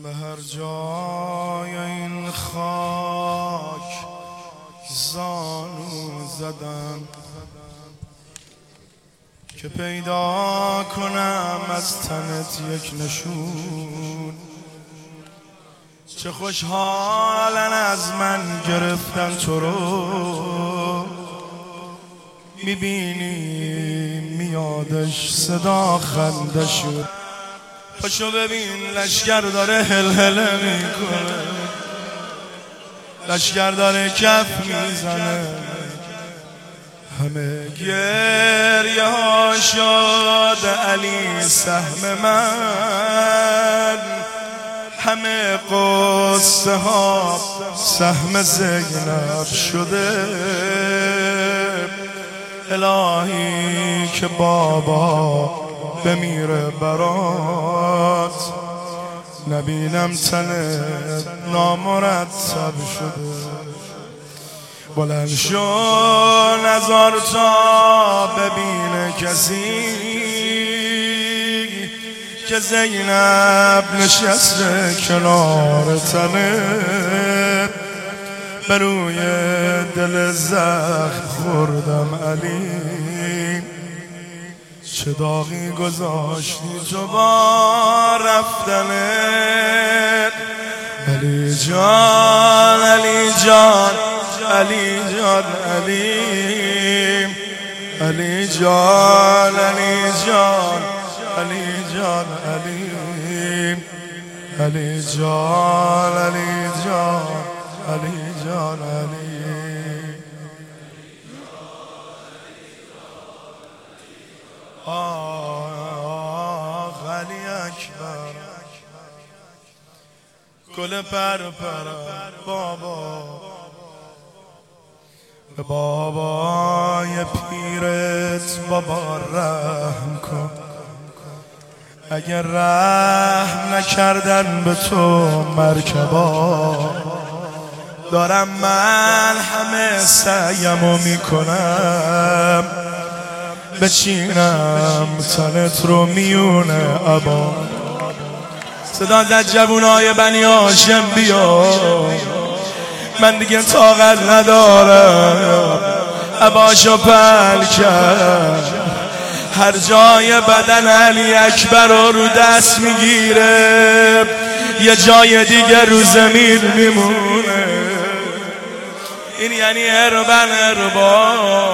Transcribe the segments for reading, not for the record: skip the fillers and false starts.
به هر جای این خاک زانو زدم که پیدا کنم از تنت یک نشون. چه خوشحالن از من گرفتن تو رو، میبینی میادش صدا خنده شد. پاشو ببین لشگر داره هلهله میکنه، لشگر داره کف میزنه، همه گریه ها شد علی سهم من، همه قصه ها سهم زینب شده. الهی که بابا بمیره برات، نبینم تنت نامرتب شده. بلند شو نظر تا ببینه کسی که زینب نشسته کنار تنت. به روی دل زخم خوردم علی، چه داغی گذاشتی تو با رفتنت. علی جان علی جان علی جان علی، علی جان علی جان علی جان علی، علی جان علی جان علی جان علی. آه علی اکبر گل پر پر بابا، به بابای پیرت بابا رحم کن. اگر رحم نکردن به تو مرکبا، دارم من همه سعیمو میکنم بچینم تنت رو میونه عبا. صدا زد جوونای بنی هاشم بیا، من دیگه طاقت ندارم. عباشو پل کرد، هر جای بدن علی اکبر رو دست میگیره، یه جای دیگه رو زمین میمونه. این یعنی اربن اربا.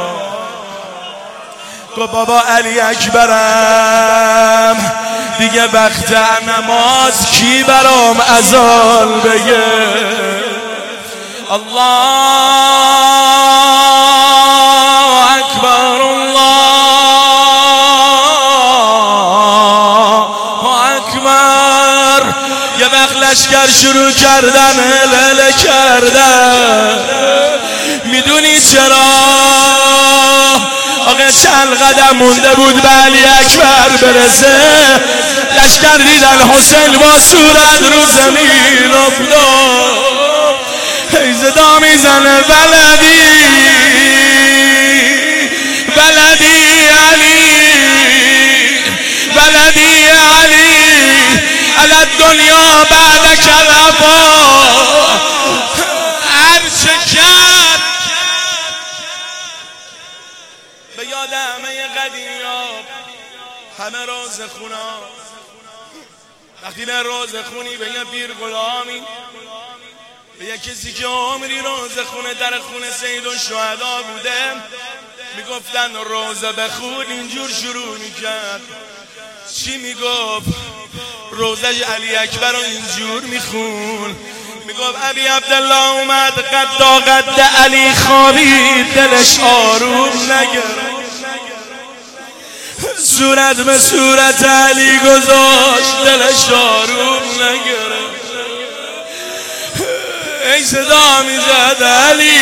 تو بابا علی اکبرم دیگه وقت نماز کی برام اذان بگه؟ الله اکبر الله اکبر. یه وقت لشکر شروع کردن هلهله کردن، میدونی چرا؟ آقا چند قدم مونده بود به علی اکبر برسه، لشکر دیدن حسین با صورت رو زمین افتاد. هی صدا میزنه ولدی ولدی علی ولدی علی علی الدنیا بعدک الوفا. هر چه کرد به یاد همه قدیمیا، همه روز خونا. وقتی به روز خونی به یه پیر غلامی، به یه کسی که عمری روز خونه در خونه سید الشهدا بوده، میگفتن روزه بخون، اینجور شروع میکرد. چی میگفت؟ روزش علی اکبر رو اینجور میخون، میگفت ابی عبدالله اومد قدا قد علی خوابید، دلش آروم نگرد، صورت به صورت علی گذاشت، دلش آروم نگرد. ای صدا میزد علی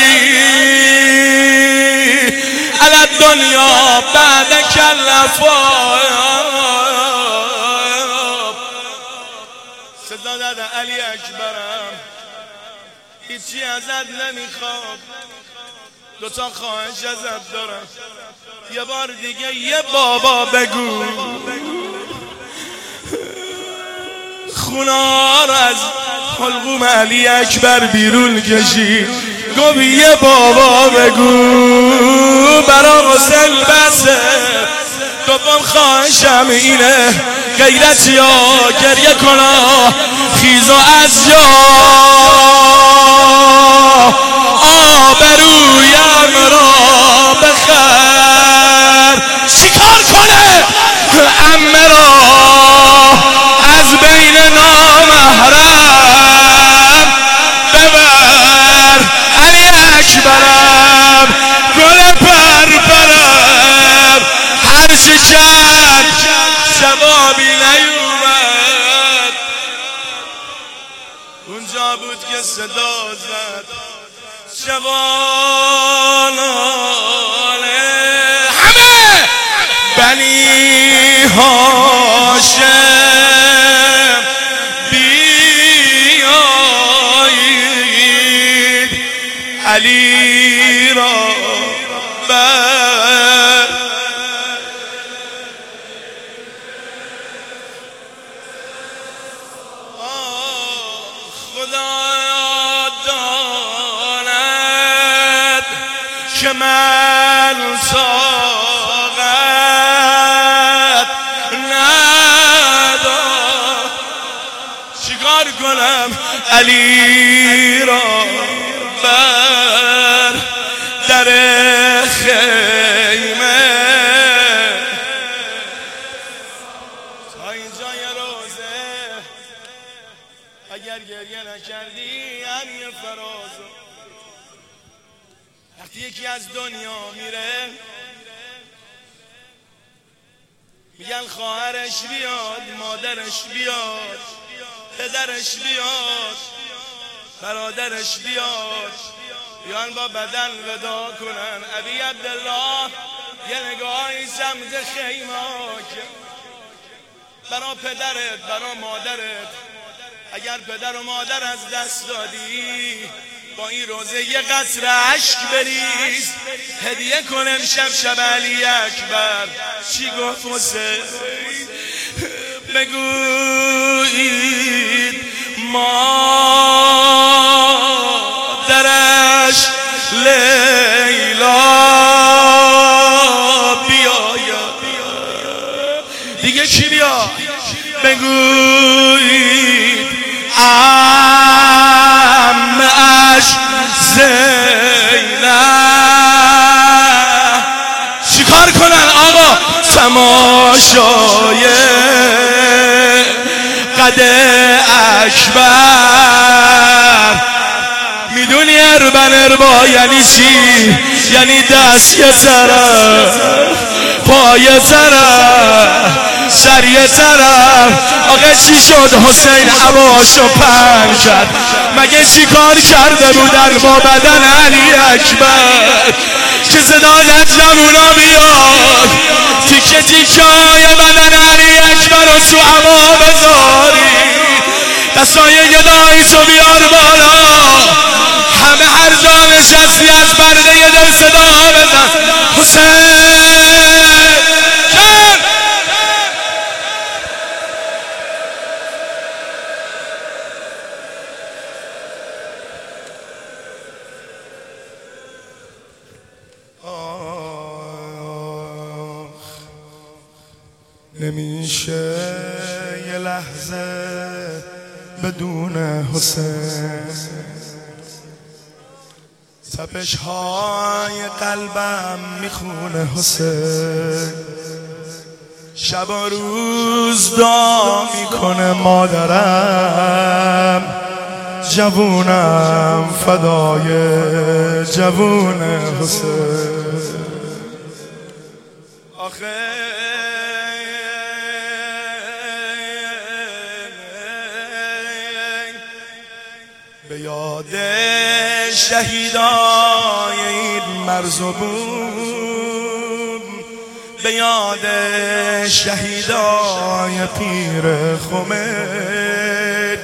علی الدنیا بعدک الوفا. صدا داد علی اکبرم هیچی ازت نمیخواد، دوتا خواهش ازت دارم، یه بار دیگه یه بابا بگو. خونا رو از حلقوم علی اکبر بیرون کشید. گفت یه بابا بگو برا غسل بسه. دوم خواهشم اینه غیرت یا گریه کنا خیزا از جا آبرویم را بخر. شکار کنه عمه را از بین نامحرم ببر. علی اکبرم گل پرپرم هر چه کرد جوابی نیومد. اونجا بود که صدا زد جوانان همه بنی هاشم بیایید علی را بر. خدا داند که من طاقت ندارم. چیکار کنم علی را بر در خیمه تا اینجا یه روزه اگر گریه نکردی هم یه فرازو. وقتی یکی از دنیا میره میگن خواهرش بیاد، مادرش بیاد، پدرش بیاد، برادرش بیاد، بیان با بدن ودا کنن. ابی عبدالله یه نگاهی سمت خیمه برا پدرت، برا مادرت. اگر پدر و مادر از دست دادی با این روزه یه قطره اشک بریز هدیه کن امشب شب علی اکبر. چی گفت حسین؟ بگویید مادرش لیلا بیاید. دیگه چی بیا؟ بگویید عمش زینب. چیکار کنن آقا؟ تماشای قد اکبر. میدونی اربن اربا یعنی چی؟ یعنی دست یه طرف، پای طرف، سر یه طرف. آقا چی شد حسین عباشو پنج کرد؟ مگه چی کار کرده بودن با بدن علی اکبر که صدای جمونا بیاد تیکه تیکه های بدن علی اکبر رو تو هوا بذاری؟ دستای گدایی تو بیار بالا، همه هر جا نشستی از برده دل صدا بزن حسین جان. نمیشه یه لحظه بدون حسین. تپش های قلبم میخونه حسین. شب و روز دعا میکنه مادرم. جوونم فدای جوون حسین. آخه به یاد شهیدای این مرزبون، به یاد شهیدای پیر خمید،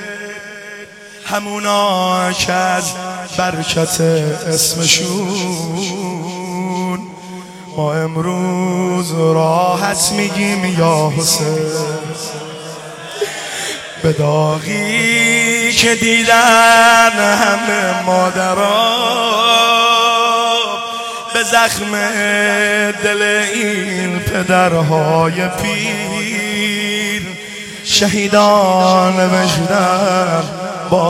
همونا که از برکت اسمشون ما امروز راحت میگیم یا حسین. به داغی که دیدن همه مادرها، به زخم دل این پدرهای پیر، شهیدان نوشتن با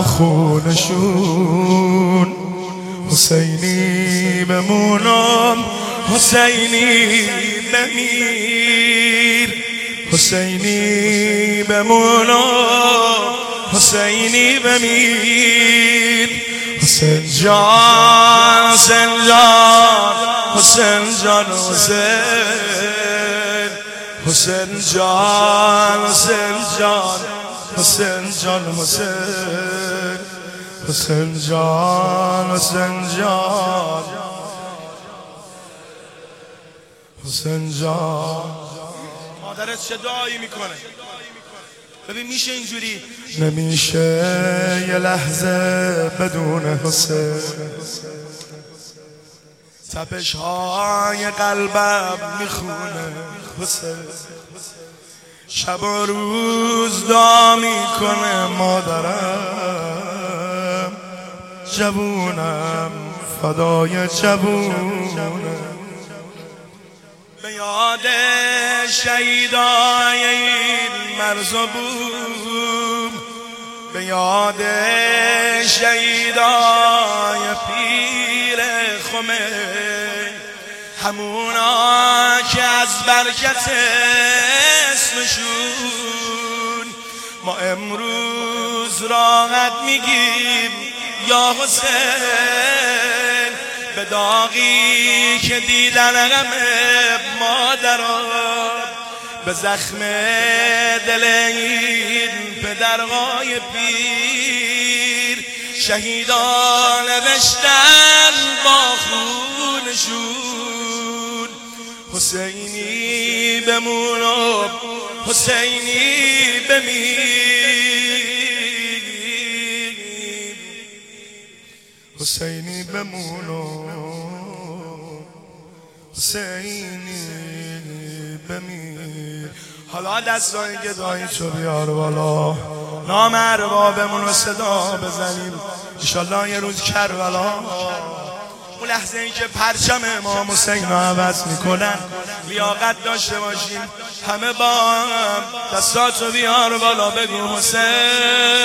خونشون حسینی بمونم حسینی بمیر، حسینی بمونم حسینی بمیر. حسین جان حسین جان حسین جان حسین، حسین جان حسین جان حسین جان حسین، حسین جان حسین جان حسین جان. مادرت چه دعایی میکنه؟ ببین میشه اینجوری؟ نمیشه یه لحظه بدون حسین، تپش های قلبم میخونه حسین، شب و روز دعا میکنه مادرم، جوونم فدای جوونم. به یاد شهیدای این مرز و بوم، به یاد شهیدای پیر خمین، همونا که از برکت اسمشون ما امروز راحت میگیم یا حسین. به داغی که دیدن غم مادرها، به زخم دل این پدرهای پیر، شهیدان نوشتن با خونشون حسینی بمونم حسینی بمیر، حسینی بمونم حسینی بمیر. حالا دستای گدایی تو بیار بالا، نام اربابمون رو صدا بزنیم، انشالله یه روز کربلا اون لحظه ای که پرچم امام حسین رو عوض میکنن لیاقت داشته باشیم همه با هم. دستاتو بیار بالا بگو حسین.